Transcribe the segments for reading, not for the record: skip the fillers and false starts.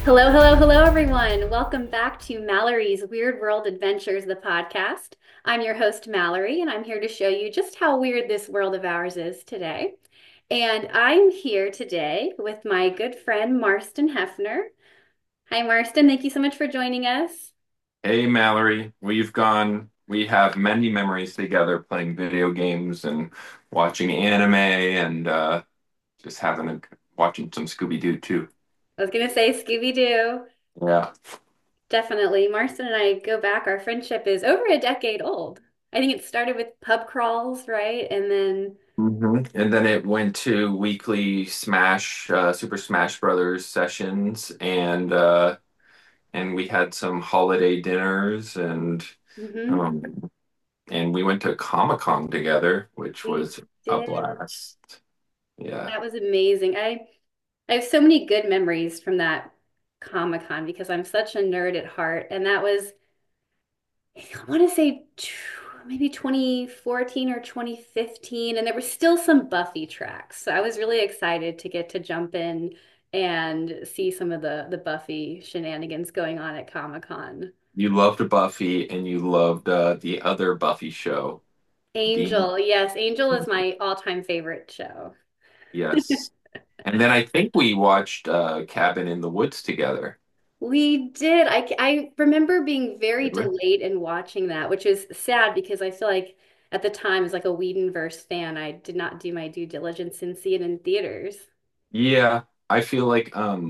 Hello, hello, hello, everyone. Welcome back to Mallory's Weird World Adventures, the podcast. I'm your host, Mallory, and I'm here to show you just how weird this world of ours is today. And I'm here today with my good friend, Marston Hefner. Hi, Marston. Thank you so much for joining us. Hey Mallory, we have many memories together playing video games and watching anime and just watching some Scooby-Doo too. I was going to say Scooby-Doo. Yeah. Definitely. Marston and I go back. Our friendship is over a decade old. I think it started with pub crawls, right? And then And then it went to weekly Super Smash Brothers sessions and we had some holiday dinners mhm, um and we went to Comic-Con together, which we was a did. blast. Yeah. That was amazing. I have so many good memories from that Comic-Con because I'm such a nerd at heart. And that was, I want to say maybe 2014 or 2015. And there were still some Buffy tracks. So I was really excited to get to jump in and see some of the Buffy shenanigans going on at Comic-Con. You loved Buffy and you loved the other Buffy show, the Angel, yes, Angel is my all-time favorite show. yes. And then I think we watched Cabin in the Woods together. We did. I remember being very Did we? delayed in watching that, which is sad because I feel like at the time, as like a Whedonverse fan, I did not do my due diligence and see it in theaters. Yeah, I feel like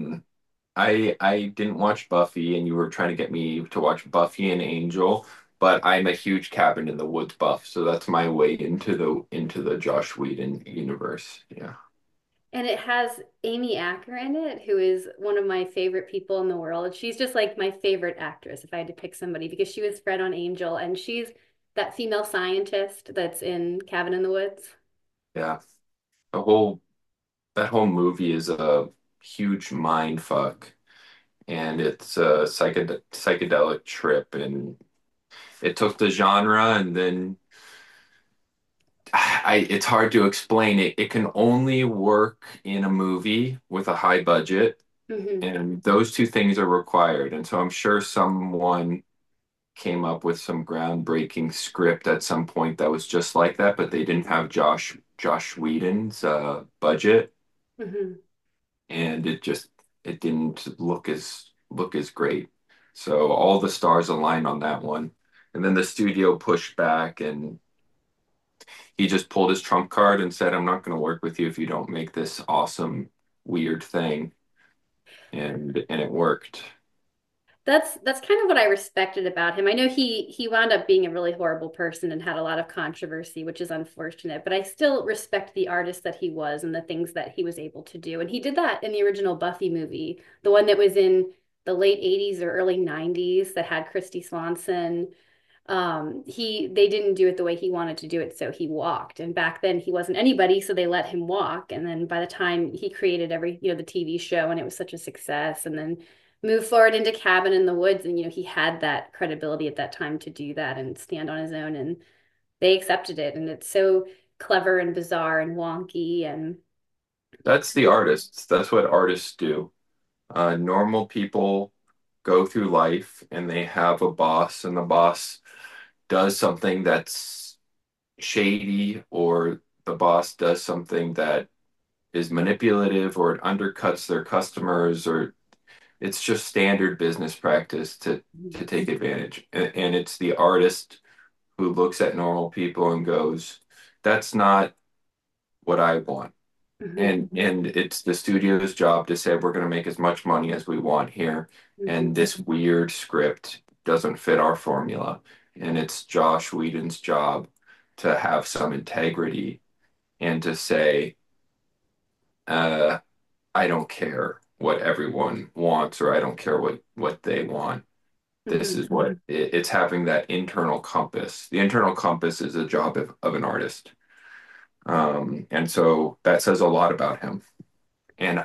I didn't watch Buffy and you were trying to get me to watch Buffy and Angel, but I'm a huge Cabin in the Woods buff, so that's my way into the Josh Whedon universe. Yeah. And it has Amy Acker in it, who is one of my favorite people in the world. She's just like my favorite actress if I had to pick somebody because she was Fred on Angel and she's that female scientist that's in Cabin in the Woods. Yeah. The whole that whole movie is a huge mind fuck and it's a psychedelic trip and it took the genre and then it's hard to explain it. It can only work in a movie with a high budget, Hmm. and those two things are required. And so I'm sure someone came up with some groundbreaking script at some point that was just like that, but they didn't have Josh Whedon's budget, Hmm. and it didn't look as great. So all the stars aligned on that one. And then the studio pushed back and he just pulled his trump card and said, I'm not going to work with you if you don't make this awesome, weird thing. And it worked. That's kind of what I respected about him. I know he wound up being a really horrible person and had a lot of controversy, which is unfortunate, but I still respect the artist that he was and the things that he was able to do. And he did that in the original Buffy movie, the one that was in the late 80s or early 90s that had Christy Swanson. They didn't do it the way he wanted to do it, so he walked. And back then he wasn't anybody, so they let him walk. And then by the time he created the TV show and it was such a success, and then moved forward into Cabin in the Woods, and he had that credibility at that time to do that and stand on his own, and they accepted it. And it's so clever and bizarre and wonky and That's the artists. That's what artists do. Normal people go through life and they have a boss, and the boss does something that's shady, or the boss does something that is manipulative, or it undercuts their customers, or it's just standard business practice to take advantage. And it's the artist who looks at normal people and goes, "That's not what I want." Mhm, And it's the studio's job to say, "We're going to make as much money as we want here, mhm, and this weird script doesn't fit our formula." And it's Josh Whedon's job to have some integrity and to say, uh, "I don't care what everyone wants, or I don't care what they want. This mhm. is it's having that internal compass. The internal compass is a job of an artist. And so that says a lot about him. And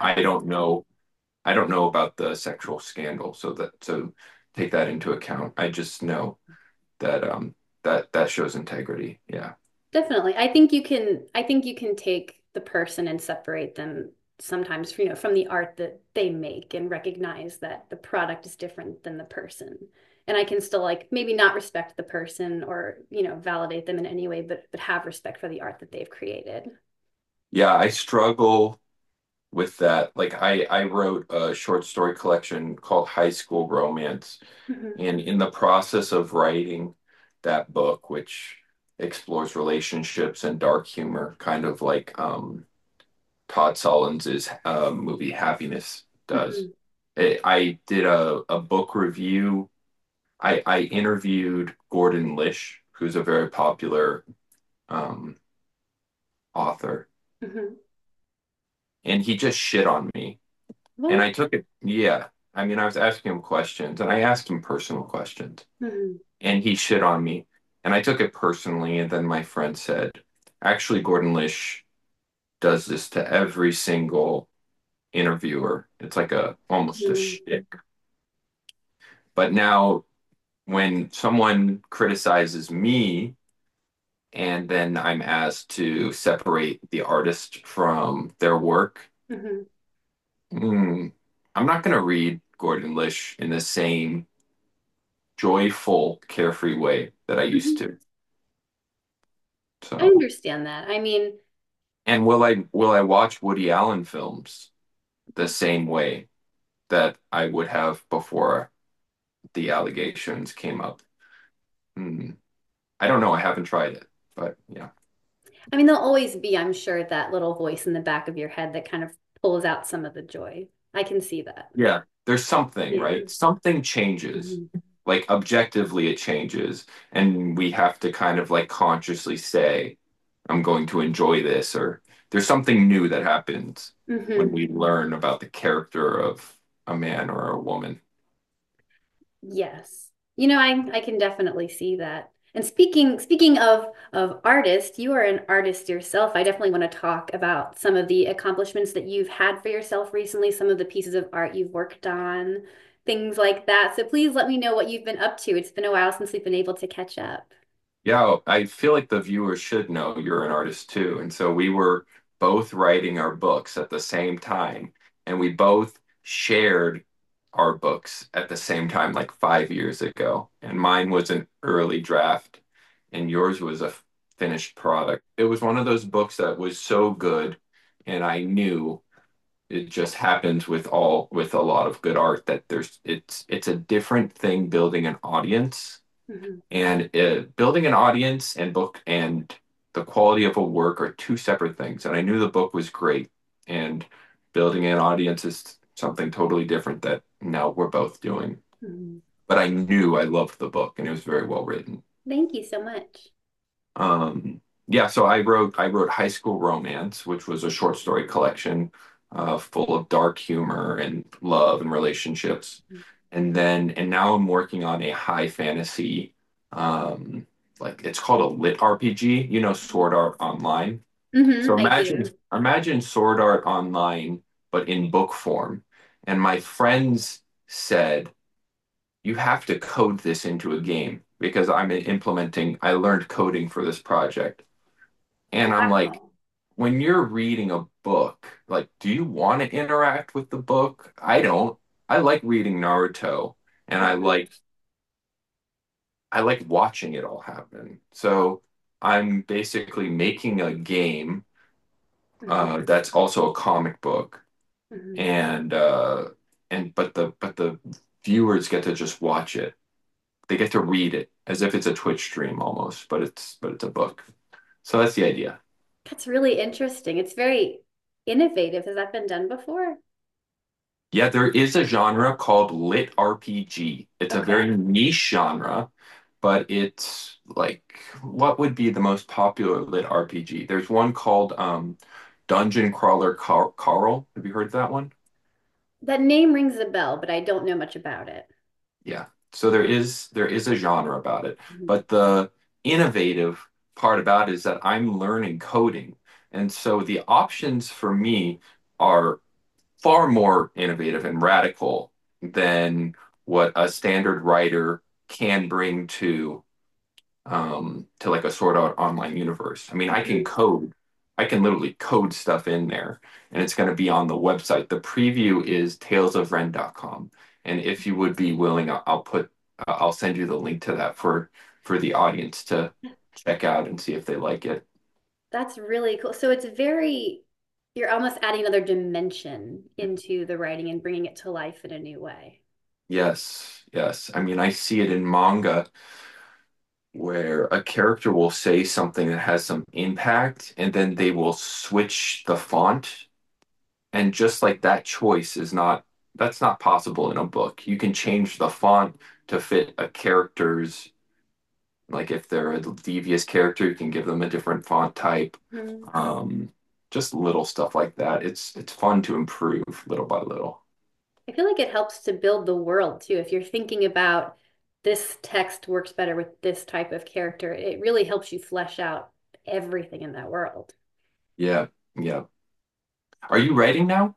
I don't know about the sexual scandal, so take that into account. I just know that that shows integrity. Yeah. Definitely. I think you can take the person and separate them sometimes, from the art that they make and recognize that the product is different than the person. And I can still like maybe not respect the person or, validate them in any way, but have respect for the art that they've created. Yeah, I struggle with that. Like I wrote a short story collection called High School Romance. Hmm. And in the process of writing that book, which explores relationships and dark humor, kind of like Todd Solondz's movie Happiness does. Hmm. I did a book review. I interviewed Gordon Lish, who's a very popular um, author, Hmm. and he just shit on me. And I What? took it, yeah. I mean, I was asking him questions, and I asked him personal questions, Hmm. and he shit on me. And I took it personally, and then my friend said, actually, Gordon Lish does this to every single interviewer. It's like a almost a Hmm. shtick. But now when someone criticizes me and then I'm asked to separate the artist from their work, Hmm. mm, I'm not going to read Gordon Lish in the same joyful, carefree way that I used Hmm. to. I So, understand that. I mean, and will I watch Woody Allen films the same way that I would have before the allegations came up? Hmm. I don't know. I haven't tried it, but yeah. there'll always be, I'm sure, that little voice in the back of your head that kind of pulls out some of the joy. I can see that. Yeah, there's something, Yeah. right? Something changes. Hmm. Like objectively it changes. And we have to kind of like consciously say, I'm going to enjoy this, or there's something new that happens when Hmm. we learn about the character of a man or a woman. Yes. I can definitely see that. And speaking of artists, you are an artist yourself. I definitely want to talk about some of the accomplishments that you've had for yourself recently, some of the pieces of art you've worked on, things like that. So please let me know what you've been up to. It's been a while since we've been able to catch up. Yeah, I feel like the viewers should know you're an artist too. And so we were both writing our books at the same time, and we both shared our books at the same time, like 5 years ago. And mine was an early draft, and yours was a finished product. It was one of those books that was so good, and I knew it just happens with a lot of good art that it's a different thing building an audience Mhm. and building an audience and book and the quality of a work are two separate things. And I knew the book was great, and building an audience is something totally different that now we're both doing. Mhm. But I knew I loved the book, and it was very well written. Thank you so much. Yeah, so I wrote High School Romance, which was a short story collection full of dark humor and love and relationships. And now I'm working on a high fantasy, um, like it's called a lit RPG, Sword Art Online. So I imagine do. imagine Sword Art Online, but in book form. And my friends said, you have to code this into a game because I learned coding for this project. And I'm like, Wow. when you're reading a book, like, do you want to interact with the book? I don't. I like reading Naruto and Mhm. I like watching it all happen. So I'm basically making a game Mhm. that's also a comic book Mhm. and but the viewers get to just watch it. They get to read it as if it's a Twitch stream almost, but it's a book. So that's the idea. That's really interesting. It's very innovative. Has that been done before? Yeah, there is a genre called lit RPG. It's a very Okay. niche genre, but it's like what would be the most popular lit RPG? There's one called Dungeon Crawler Carl. Have you heard of that one? That name rings a bell, but I don't know much about it. Yeah. So there is a genre about it, Mhm. but the innovative part about it is that I'm learning coding. And so the options for me are far more innovative and radical than what a standard writer can bring to like a Sword Art Online universe. I mean, I can Mhm. code. I can literally code stuff in there and it's going to be on the website. The preview is talesofren.com. And if you would be willing, I'll send you the link to that for the audience to check out and see if they like it. That's really cool. So it's very, you're almost adding another dimension into the writing and bringing it to life in a new way. Yes, yes. I mean, I see it in manga where a character will say something that has some impact and then they will switch the font. And just like that choice that's not possible in a book. You can change the font to fit a character's, like if they're a devious character, you can give them a different font type. Mhm. Um, just little stuff like that. It's fun to improve little by little. I feel like it helps to build the world too. If you're thinking about this text works better with this type of character, it really helps you flesh out everything in that world. Yeah, yeah. Are you writing now?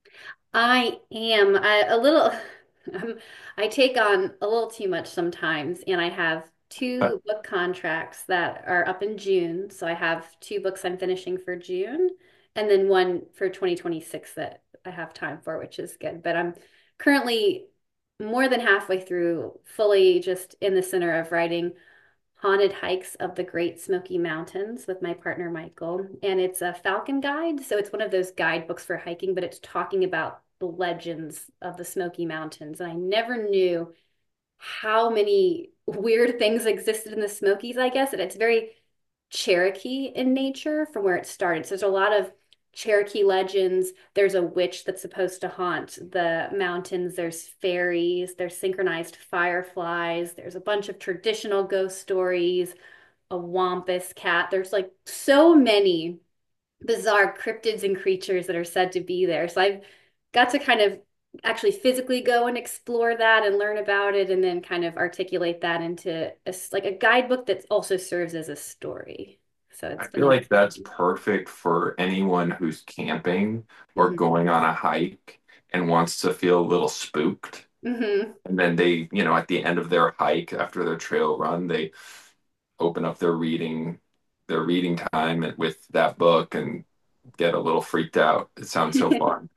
I am a little, um, I take on a little too much sometimes, and I have two book contracts that are up in June. So I have two books I'm finishing for June, and then one for 2026 that I have time for, which is good. But I'm currently more than halfway through, fully just in the center of writing Haunted Hikes of the Great Smoky Mountains with my partner Michael. And it's a Falcon guide. So it's one of those guidebooks for hiking, but it's talking about the legends of the Smoky Mountains. And I never knew how many weird things existed in the Smokies, I guess. And it's very Cherokee in nature from where it started. So there's a lot of Cherokee legends. There's a witch that's supposed to haunt the mountains. There's fairies. There's synchronized fireflies. There's a bunch of traditional ghost stories, a wampus cat. There's like so many bizarre cryptids and creatures that are said to be there. So I've got to kind of actually physically go and explore that and learn about it and then kind of articulate that into like a guidebook that also serves as a story. So I it's been feel like that's interesting. perfect for anyone who's camping or Hmm. going on a hike and wants to feel a little spooked. Hmm. And then they, at the end of their hike after their trail run, they open up their reading time with that book and get a little freaked out. It sounds so fun.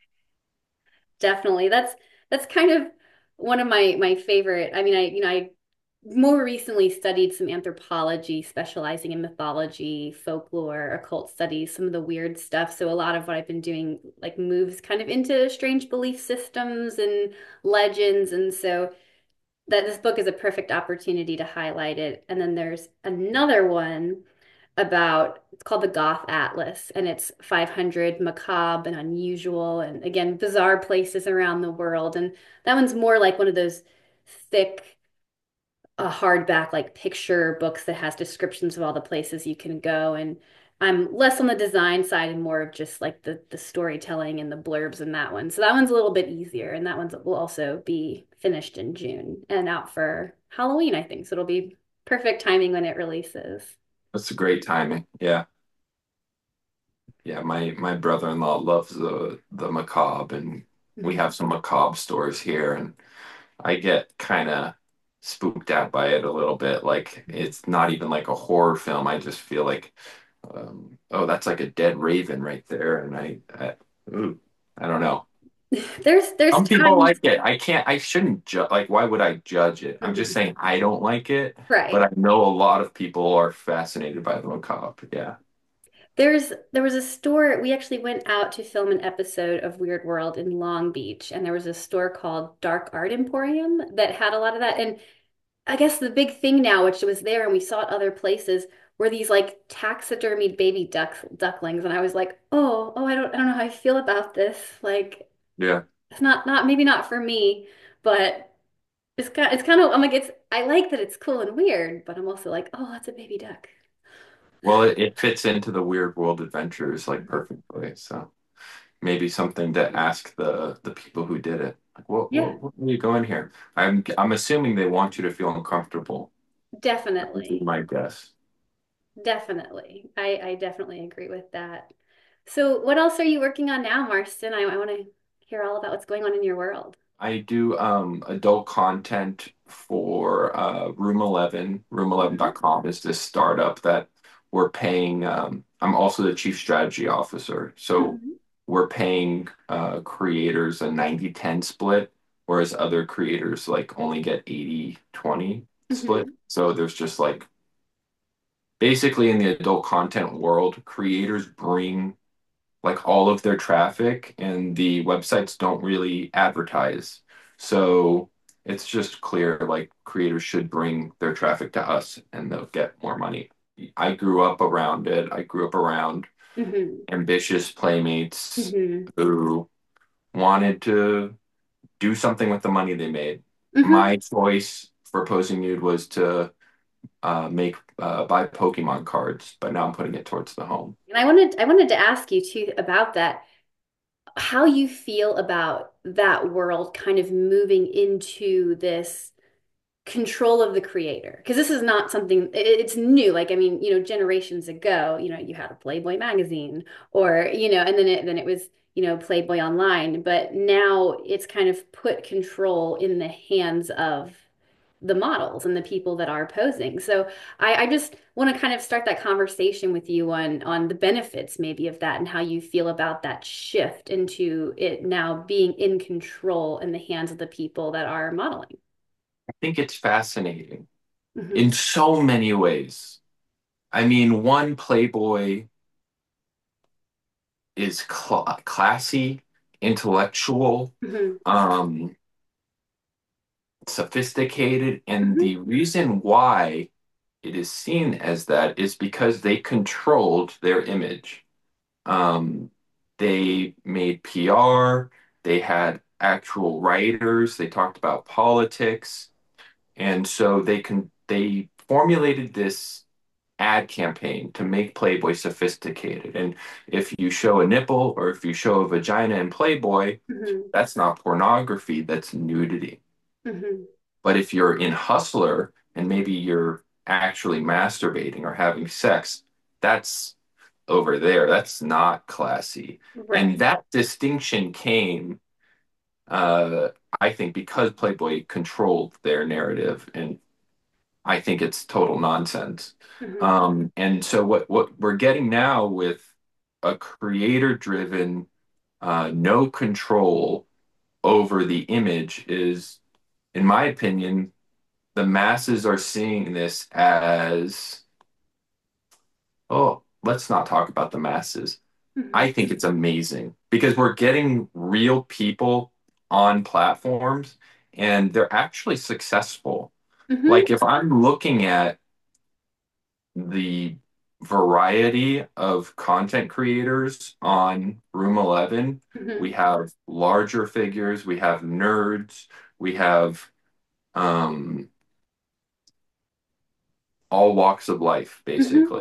Definitely. That's kind of one of my favorite. I mean, I more recently studied some anthropology, specializing in mythology, folklore, occult studies, some of the weird stuff. So a lot of what I've been doing like moves kind of into strange belief systems and legends. And so that this book is a perfect opportunity to highlight it. And then there's another one about it's called the Goth Atlas, and it's 500 macabre and unusual and again bizarre places around the world. And that one's more like one of those thick hardback like picture books that has descriptions of all the places you can go. And I'm less on the design side and more of just like the storytelling and the blurbs in that one. So that one's a little bit easier, and that one will also be finished in June and out for Halloween, I think. So it'll be perfect timing when it releases. That's a great timing. Yeah. Yeah, my brother-in-law loves the macabre and we Mhm. have some macabre stores here and I get kind of spooked out by it a little bit. Like it's not even like a horror film. I just feel like, oh, that's like a dead raven right there, and ooh, I don't know. There's Some people times, like it. I shouldn't judge. Like, why would I judge it? I'm just mhm. saying I don't like it, but Right. I know a lot of people are fascinated by the macabre. Yeah, There was a store, we actually went out to film an episode of Weird World in Long Beach, and there was a store called Dark Art Emporium that had a lot of that. And I guess the big thing now, which was there and we saw it other places, were these like taxidermied baby ducklings. And I was like, I don't know how I feel about this. Like yeah. it's not maybe not for me, but it's kind of I'm like it's I like that it's cool and weird, but I'm also like, oh, that's a baby duck. Well, it fits into the Weird World Adventures like perfectly. So maybe something to ask the people who did it. Like, Yeah, what are you going here? I'm assuming they want you to feel uncomfortable. That would be definitely. my guess. Definitely. I definitely agree with that. So what else are you working on now, Marston? I want to hear all about what's going on in your world. I do adult content for Room 11. Mhm. Room11.com is this startup that we're paying, I'm also the chief strategy officer. So Mhm. we're paying creators a 90-10 split, whereas other creators like only get 80-20 split. Mhm. So there's just like basically in the adult content world, creators bring like all of their traffic and the websites don't really advertise. So it's just clear like creators should bring their traffic to us and they'll get more money. I grew up around it. I grew up around Mhm. ambitious playmates Mhm. who wanted to do something with the money they made. Mhm. My choice for Posing Nude was to make buy Pokemon cards, but now I'm putting it towards the home. And I wanted to ask you too about that, how you feel about that world kind of moving into this control of the creator. Because this is not something, it's new. Like, I mean, generations ago, you had a Playboy magazine or, and then it was, Playboy online. But now it's kind of put control in the hands of the models and the people that are posing. So I just want to kind of start that conversation with you on the benefits maybe of that and how you feel about that shift into it now being in control in the hands of the people that are modeling. I think it's fascinating Hmm. in so many ways. I mean, one, Playboy is classy, intellectual, Hmm. um, sophisticated, and Hmm. the reason why it is seen as that is because they controlled their image. Um, they made PR, they had actual writers, they talked about politics, and so they formulated this ad campaign to make Playboy sophisticated. And if you show a nipple or if you show a vagina in Playboy, Hmm. that's not pornography, that's nudity. Hmm. But if you're in Hustler and maybe you're actually masturbating or having sex, that's over there. That's not classy. Right. And that distinction came, uh, I think, because Playboy controlled their narrative, and I think it's total nonsense. Hmm. And so what we're getting now with a creator-driven, no control over the image is, in my opinion, the masses are seeing this as, oh, let's not talk about the masses. Hmm. I think it's amazing because we're getting real people on platforms and they're actually successful. Hmm. Like if I'm looking at the variety of content creators on Room 11, we Hmm. have larger figures, we have nerds, we have um, all walks of life, Hmm. basically.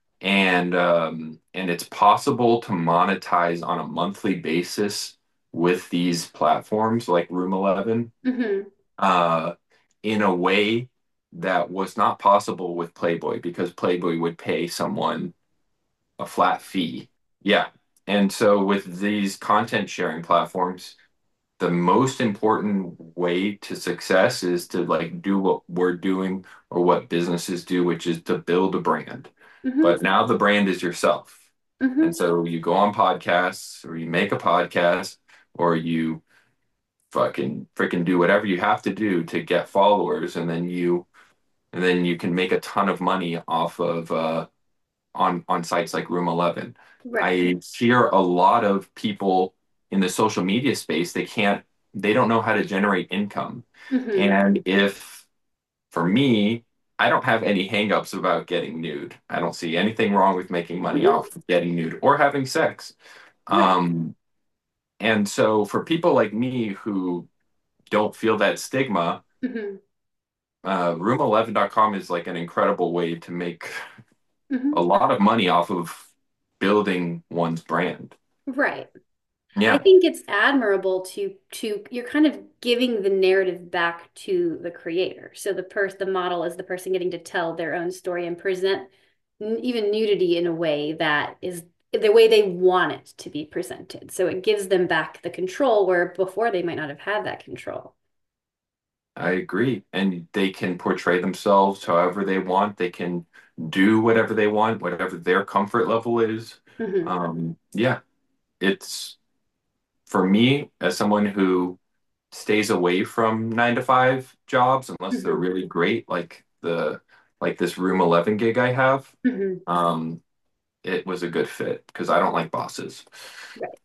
And it's possible to monetize on a monthly basis with these platforms like Room 11 Hmm. uh, in a way that was not possible with Playboy because Playboy would pay someone a flat fee. Yeah. And so with these content sharing platforms, the most important way to success is to like do what we're doing or what businesses do, which is to build a brand. Hmm. But now the brand is yourself. And Hmm. so you go on podcasts or you make a podcast or you fucking freaking do whatever you have to do to get followers and then you can make a ton of money off of on sites like Room 11. Right. I hear a lot of people in the social media space, they don't know how to generate income. Hmm. And if, for me, I don't have any hangups about getting nude. I don't see anything wrong with making money Hmm. off of getting nude or having sex. Right. Um, and so for people like me who don't feel that stigma, Hmm. room11.com is like an incredible way to make a Hmm. lot of money off of building one's brand. Right. I Yeah. think it's admirable to you're kind of giving the narrative back to the creator. So the model is the person getting to tell their own story and present even nudity in a way that is the way they want it to be presented. So it gives them back the control where before they might not have had that control. I agree. And they can portray themselves however they want. They can do whatever they want, whatever their comfort level is. Hmm. Yeah, it's for me as someone who stays away from 9 to 5 jobs unless they're Hmm. really great, like this Room 11 gig I have. Hmm. Um, it was a good fit because I don't like bosses. Right.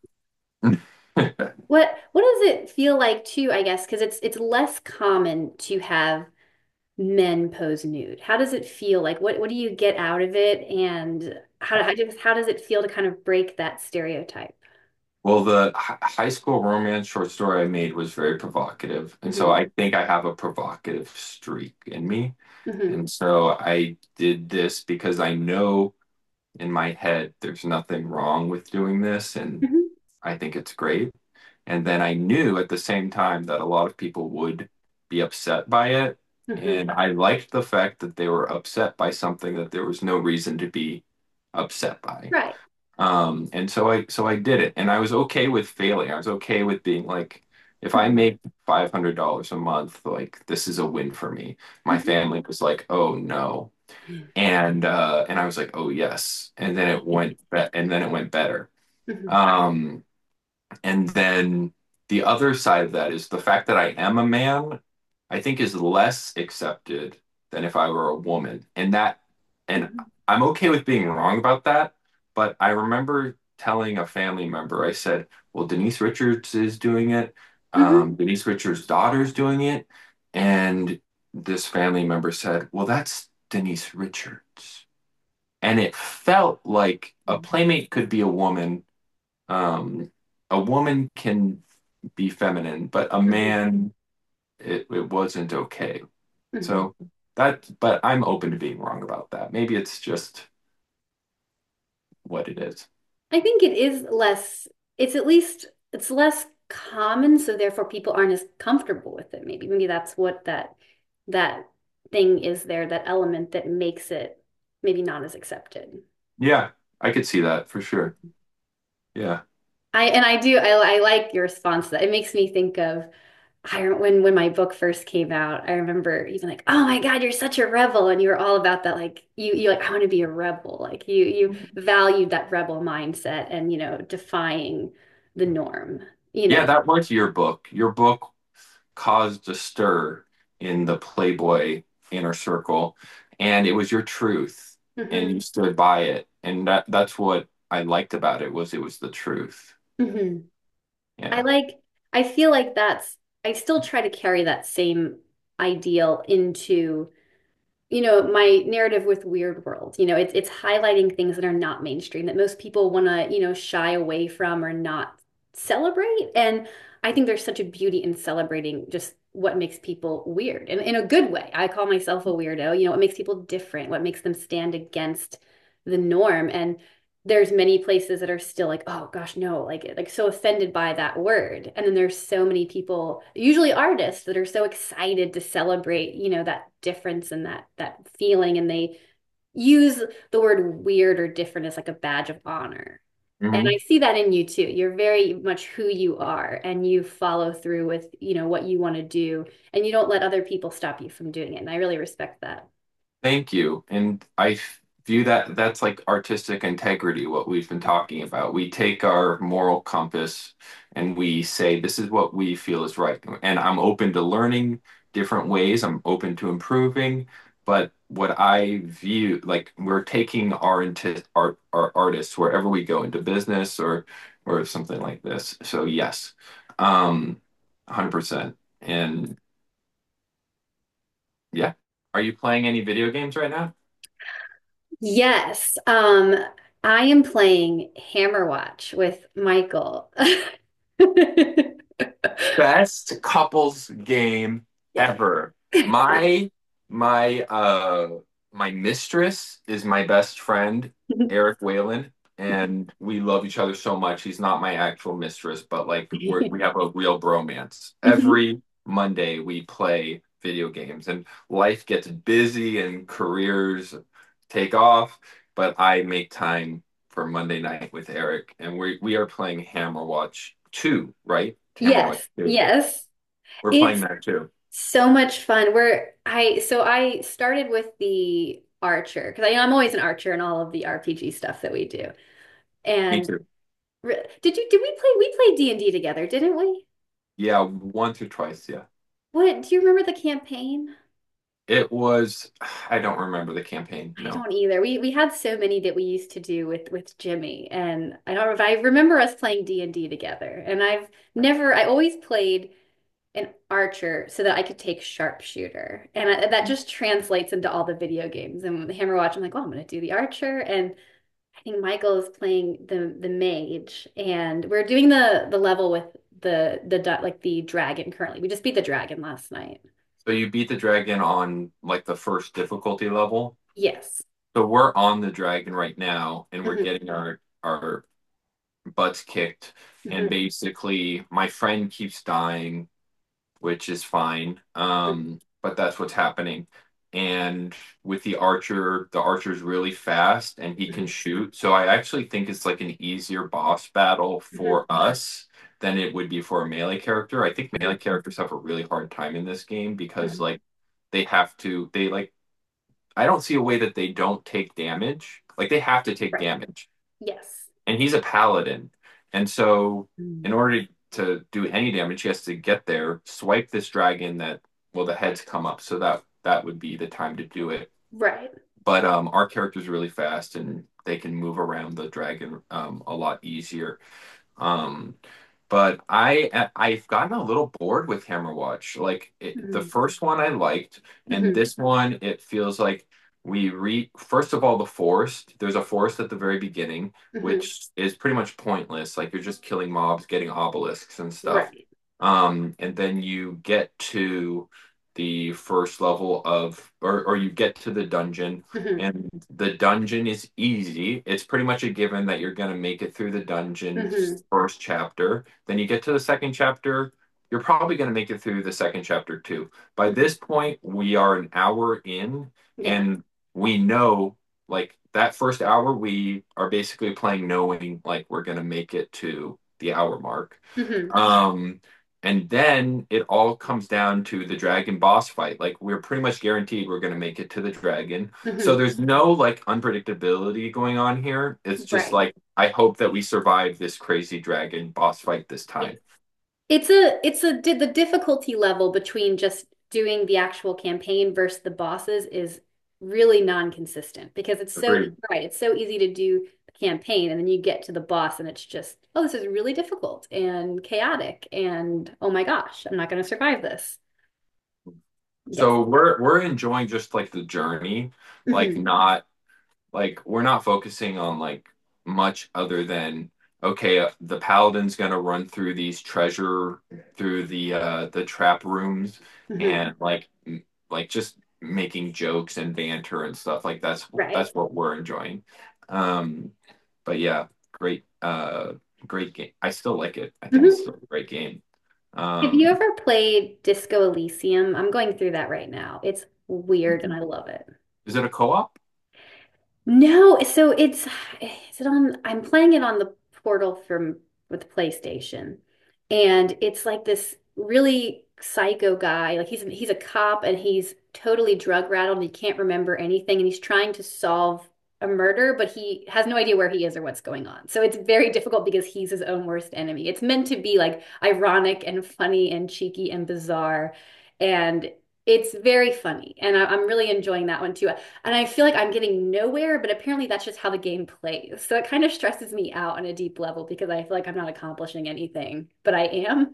What does it feel like too, I guess, because it's less common to have men pose nude. How does it feel? Like what do you get out of it? And how does it feel to kind of break that stereotype? Well, the high school romance short story I made was very provocative. And so Hmm. I think I have a provocative streak in me. Hmm. And so I did this because I know in my head there's nothing wrong with doing this. And Hmm. I think it's great. And then I knew at the same time that a lot of people would be upset by it. Hmm. And I liked the fact that they were upset by something that there was no reason to be upset by. Right. And so I did it, and I was okay with failing. I was okay with being like, if I Hmm. make $500 a month, like this is a win for me. My Hmm. family was like, oh no, and I was like, oh yes, and then it went better. Hmm. Um, and then the other side of that is the fact that I am a man, I think is less accepted than if I were a woman. And I'm okay with being wrong about that, but I remember telling a family member, I said, well, Denise Richards is doing it. Hmm. Denise Richards' daughter's doing it. And this family member said, well, that's Denise Richards. And it felt like a playmate could be a woman. Um, a woman can be feminine, but a Hmm. man, it wasn't okay. Hmm. So but I'm open to being wrong about that. Maybe it's just what it is. I think it is less, it's at least, it's less common, so therefore people aren't as comfortable with it. Maybe that's what that thing is there, that element that makes it maybe not as accepted. Yeah, I could see that for sure. Yeah. I like your response to that. It makes me think of when my book first came out, I remember even like, oh my God, you're such a rebel. And you were all about that, like you like, I want to be a rebel. Like you valued that rebel mindset and defying the norm, you Yeah, know. that was your book. Your book caused a stir in the Playboy inner circle, and it was your truth, and Hmm. you stood by it. And that's what I liked about it was the truth. Hmm. I Yeah. like, I feel like I still try to carry that same ideal into my narrative with Weird World. It's highlighting things that are not mainstream that most people want to, shy away from or not celebrate. And I think there's such a beauty in celebrating just what makes people weird and in a good way. I call myself a weirdo, what makes people different, what makes them stand against the norm. And there's many places that are still like, oh gosh, no, like so offended by that word. And then there's so many people, usually artists, that are so excited to celebrate, that difference and that feeling, and they use the word weird or different as like a badge of honor. And I Hmm. see that in you too. You're very much who you are and you follow through with, what you want to do and you don't let other people stop you from doing it. And I really respect that. Thank you. And I view that that's like artistic integrity, what we've been talking about. We take our moral compass and we say, this is what we feel is right. And I'm open to learning different ways. I'm open to improving. But what I view, like we're taking our artists wherever we go into business or something like this. So yes, 100%. And yeah. Are you playing any video games right now? Yes. I am playing Hammerwatch with Michael. Best couples game Yeah. ever. My my my mistress is my best friend, Eric Whalen, and we love each other so much. He's not my actual mistress, but like we have a real bromance. Every Monday we play video games and life gets busy and careers take off, but I make time for Monday night with Eric and we are playing Hammer Watch 2, right? Hammer Watch Yes, 2. yes. We're playing It's that too. So much fun. I started with the archer because I'm always an archer in all of the RPG stuff that we do. Me And too. did we played D&D together, didn't we? Yeah, once or twice, yeah. What do you remember the campaign? It was, I don't remember the campaign, I no. don't either. We had so many that we used to do with Jimmy, and I don't know if I remember us playing D&D together. And I always played an archer so that I could take sharpshooter. And that just translates into all the video games. And with Hammerwatch, I'm like, oh, I'm going to do the archer. And I think Michael is playing the mage. And we're doing the level with like the dragon currently. We just beat the dragon last night. So you beat the dragon on like the first difficulty level. Yes. So we're on the dragon right now and we're Hmm. getting our butts kicked. And Hmm. basically my friend keeps dying, which is fine. But that's what's happening. And with the archer's really fast and he can Hmm. shoot. So I actually think it's like an easier boss battle Hmm. for us than it would be for a melee character. I think Hmm. melee characters have a really hard time in this game because Hmm. like they like I don't see a way that they don't take damage. Like they have to take Right. damage. Yes. And he's a paladin. And so in Mm. order to do any damage, he has to get there, swipe this dragon that well the heads come up. So that would be the time to do it. Right. But our character's really fast and they can move around the dragon a lot easier. Um, but I've gotten a little bored with Hammerwatch. The Mm. first one I liked, and Hmm. this one it feels like we re first of all the forest. There's a forest at the very beginning, Hmm. which is pretty much pointless. Like you're just killing mobs, getting obelisks and stuff. Right. And then you get to the first level of, or you get to the dungeon, Hmm. and the dungeon is easy. It's pretty much a given that you're going to make it through the Hmm. dungeon's first chapter. Then you get to the second chapter, you're probably going to make it through the second chapter too. By Hmm. this point, we are an hour in, Yeah. and we know like that first hour, we are basically playing knowing like we're going to make it to the hour mark. Hmm. Um, and then it all comes down to the dragon boss fight. Like we're pretty much guaranteed we're going to make it to the dragon. So Hmm. there's no like unpredictability going on here. It's just Right. like I hope that we survive this crazy dragon boss fight this Yes. time. The difficulty level between just doing the actual campaign versus the bosses is really non-consistent because Agreed. right, it's so easy to do the campaign and then you get to the boss and it's just, oh, this is really difficult and chaotic and oh my gosh, I'm not going to survive this. Yes. So we're enjoying just like the journey, like Hmm. not like we're not focusing on like much other than okay, the paladin's gonna run through these treasure through the trap rooms Hmm. and like just making jokes and banter and stuff like Right. that's what we're enjoying. Um, but yeah, great game. I still like it. I think it's Hmm. still a great game. Have you Um, ever played Disco Elysium? I'm going through that right now. It's weird and I love it. is it a co-op? No, so is it on I'm playing it on the portal from with PlayStation. And it's like this really psycho guy. Like he's a cop and he's totally drug rattled and he can't remember anything and he's trying to solve a murder, but he has no idea where he is or what's going on. So it's very difficult because he's his own worst enemy. It's meant to be like ironic and funny and cheeky and bizarre. And it's very funny. And I'm really enjoying that one too. And I feel like I'm getting nowhere, but apparently that's just how the game plays. So it kind of stresses me out on a deep level because I feel like I'm not accomplishing anything, but I am.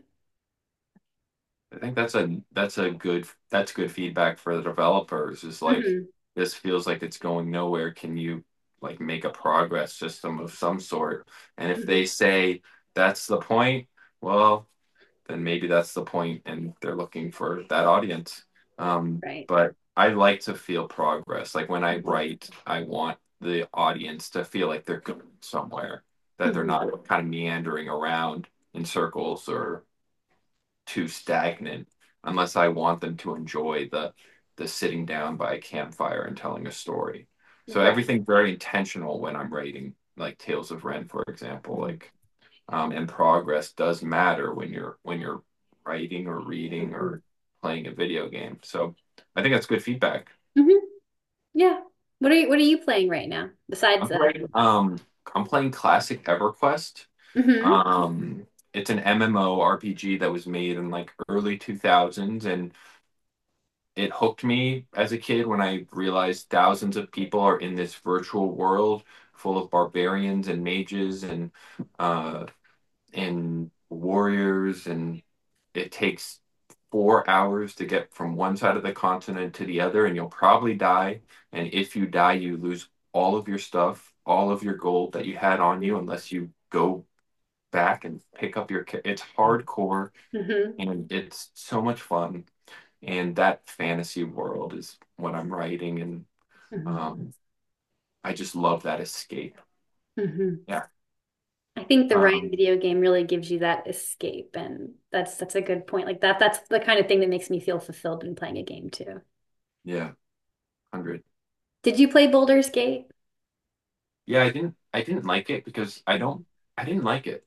I think that's good feedback for the developers is like Hmm. this feels like it's going nowhere. Can you like make a progress system of some sort? And if they Hmm. say that's the point, well, then maybe that's the point and they're looking for that audience. Right. But I like to feel progress. Like when I Hmm. write, I want the audience to feel like they're going somewhere, that they're Hmm. not kind of meandering around in circles or too stagnant unless I want them to enjoy the sitting down by a campfire and telling a story. So Right. everything's very intentional when I'm writing, like Tales of Ren, for example. Hmm. And progress does matter when you're writing or reading Hmm. or playing a video game. So I think that's good feedback. Hmm. Yeah. What are you playing right now besides I'm playing, I'm playing classic EverQuest. hmm It's an MMORPG that was made in like early 2000s, and it hooked me as a kid when I realized thousands of people are in this virtual world full of barbarians and mages uh and warriors, and it takes 4 hours to get from one side of the continent to the other, and you'll probably die. And if you die, you lose all of your stuff, all of your gold that you had on you, unless you go back and pick up your. It's hardcore, hmm and it's so much fun. And that fantasy world is what I'm writing, and hmm um, I just love that escape. hmm Yeah. I think the right Um, video game really gives you that escape, and that's a good point. Like that's the kind of thing that makes me feel fulfilled in playing a game too. yeah, 100. Did you play Baldur's Gate? Yeah, I didn't like it because I didn't like it.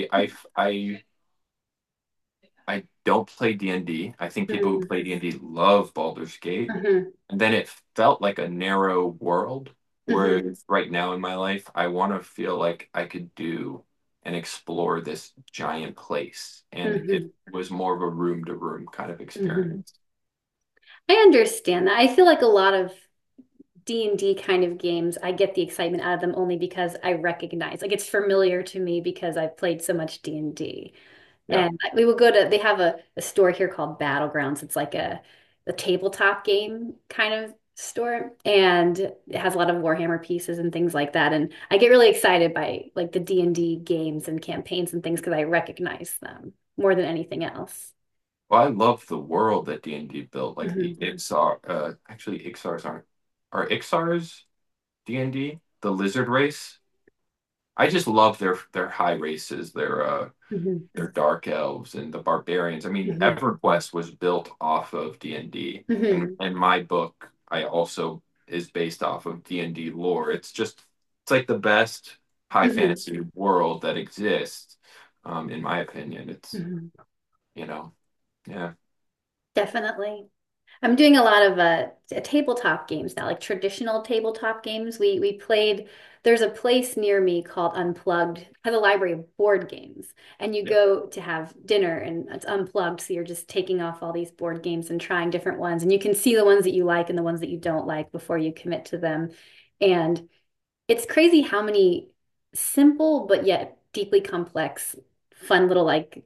I don't play D&D. I think people who hmm play D&D love Baldur's Gate. hmm And then it felt like a narrow world. hmm Whereas right now in my life, I want to feel like I could do and explore this giant place. And it hmm was more of a room to room kind of hmm experience. I understand that. I feel like a lot of D&D kind of games, I get the excitement out of them only because I recognize, like it's familiar to me because I've played so much D&D. Yeah. And we will go to, they have a store here called Battlegrounds. It's like a tabletop game kind of store. And it has a lot of Warhammer pieces and things like that. And I get really excited by like the D&D games and campaigns and things because I recognize them more than anything else. Well, I love the world that D&D built. Like the hmm Ixar, actually Ixars are Ixars D&D, the lizard race? I just love their high races, hmm their dark elves and the barbarians. I mean, hmm EverQuest was built off of D&D, hmm and my book I also is based off of D&D lore. It's like the best high hmm fantasy world that exists, in my opinion. It's hmm you know, yeah, Definitely. I'm doing a lot of tabletop games now, like traditional tabletop games. We played. There's a place near me called Unplugged, it has a library of board games, and you yeah. go to have dinner, and it's unplugged, so you're just taking off all these board games and trying different ones, and you can see the ones that you like and the ones that you don't like before you commit to them. And it's crazy how many simple but yet deeply complex, fun little like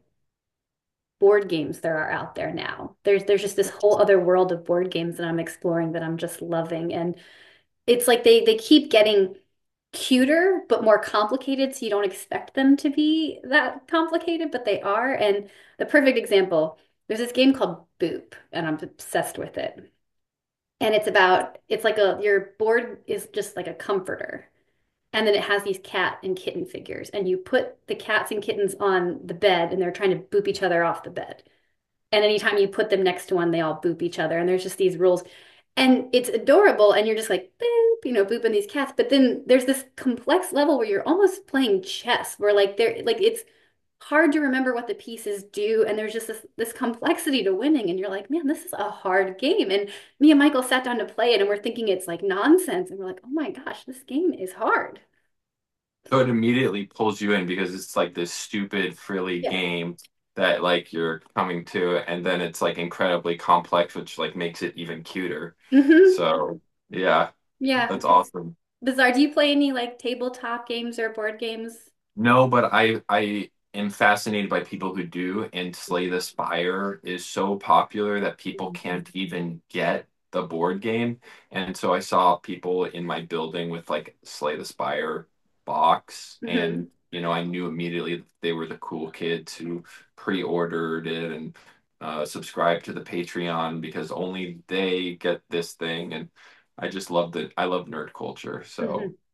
board games there are out there now. There's just this whole other world of board games that I'm exploring that I'm just loving. And it's like they keep getting cuter but more complicated, so you don't expect them to be that complicated, but they are. And the perfect example, there's this game called Boop, and I'm obsessed with it. And it's like your board is just like a comforter. And then it has these cat and kitten figures, and you put the cats and kittens on the bed, and they're trying to boop each other off the bed. And anytime you put them next to one, they all boop each other. And there's just these rules. And it's adorable. And you're just like, boop, booping these cats. But then there's this complex level where you're almost playing chess, where like it's hard to remember what the pieces do. And there's just this complexity to winning. And you're like, man, this is a hard game. And me and Michael sat down to play it and we're thinking it's like nonsense. And we're like, oh my gosh, this game is hard. So it immediately pulls you in because it's like this stupid, frilly Yeah. game that like you're coming to, and then it's like incredibly complex, which like makes it even cuter. hmm So yeah, Yeah. that's It's awesome. bizarre. Do you play any like tabletop games or board games? No, but I am fascinated by people who do, and Slay the Spire is so popular that people can't even get the board game. And so I saw people in my building with like Slay the Spire box, hmm and I knew immediately that they were the cool kids who pre-ordered it and subscribed to the Patreon because only they get this thing. And I just loved it. I love nerd culture. So hmm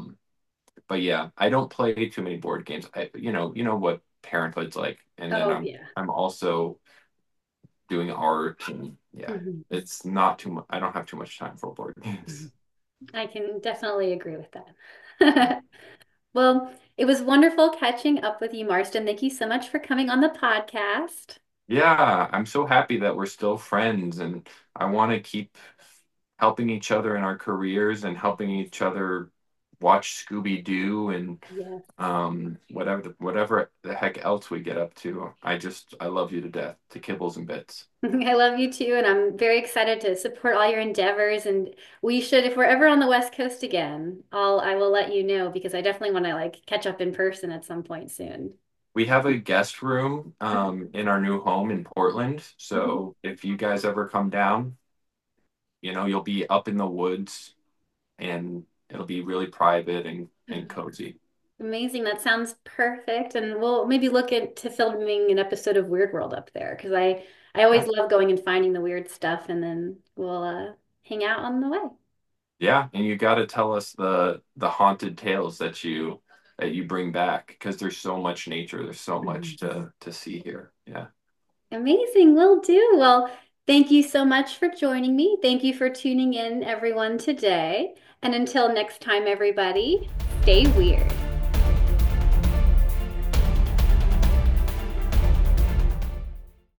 but yeah, I don't play too many board games. You know what parenthood's like, and then Oh, I'm yeah. I'm also doing art, and yeah, hmm it's not too much. I don't have too much time for board hmm games. I can definitely agree with that. Well, it was wonderful catching up with you, Marston. Thank you so much for coming on the podcast. Yeah, I'm so happy that we're still friends, and I want to keep helping each other in our careers and helping each other watch Scooby-Doo and Yes. whatever the heck else we get up to. I love you to death, to kibbles and bits. I love you too, and I'm very excited to support all your endeavors. And we should, if we're ever on the West Coast again, I will let you know because I definitely want to like catch up in person at some point soon. We have a guest room in our new home in Portland, Mhm. so if you guys ever come down, you'll be up in the woods and it'll be really private and cozy. Amazing. That sounds perfect. And we'll maybe look into filming an episode of Weird World up there because I always Yeah. love going and finding the weird stuff, and then we'll hang out on the way. Yeah, and you got to tell us the haunted tales that you bring back because there's so much nature, there's so much to see here. Yeah. Amazing. Will do. Well, thank you so much for joining me. Thank you for tuning in, everyone, today. And until next time, everybody, stay weird.